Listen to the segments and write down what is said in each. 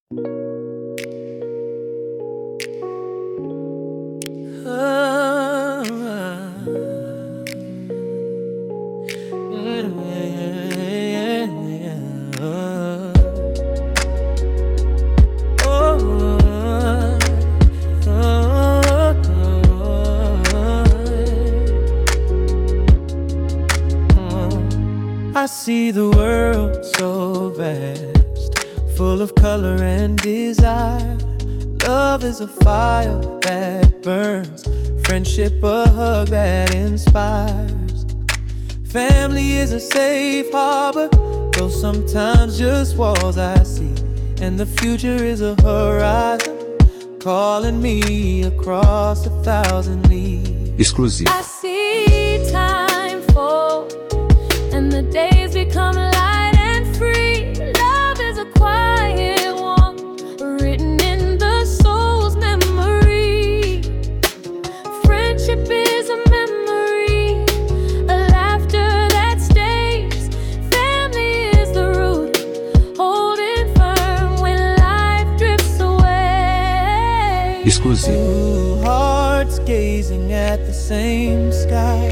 I see the world so vast, full of color and desire. Love is a fire that burns, friendship a hug that inspires. Family is a safe harbor, though sometimes just walls I see. And the future is a horizon, calling me across 1,000 leagues. Exclusive. I see time fall, and the days become light and free. Love is a quiet one, written in the soul's memory. Friendship is a memory, a laughter that stays. Family is the root, holding firm when life drifts away. Exclusive. Two hearts gazing at the same sky.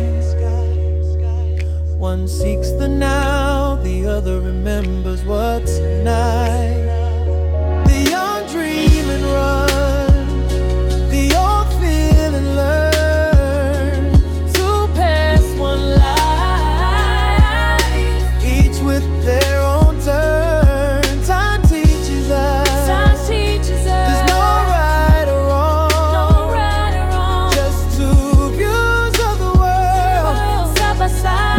One seeks the now, the other remembers what's tonight. The young dream and run, the old feel and learn. Two paths, one life, each with their own turn. Time teaches us, there's no right or wrong, just two views of the world, side by side.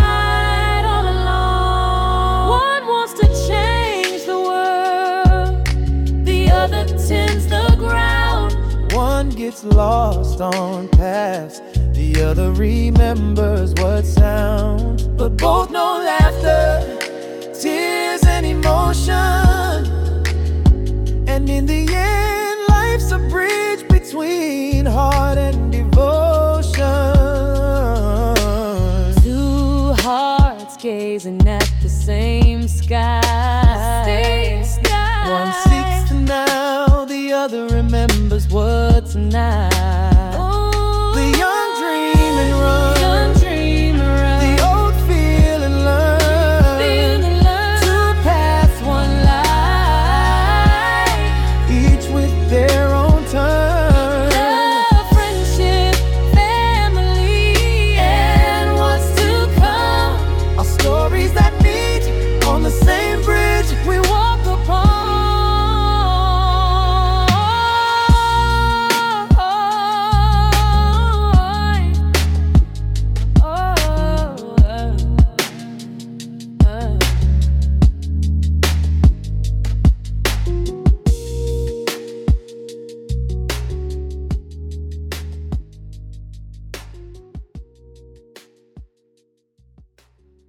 Tends the ground. One gets lost on past, the other remembers what sound. But both know laughter, tears and emotion. And in the end, life's a bridge between heart and devotion. Two hearts gazing at the same sky. One seeks the now, the other remembers what's tonight.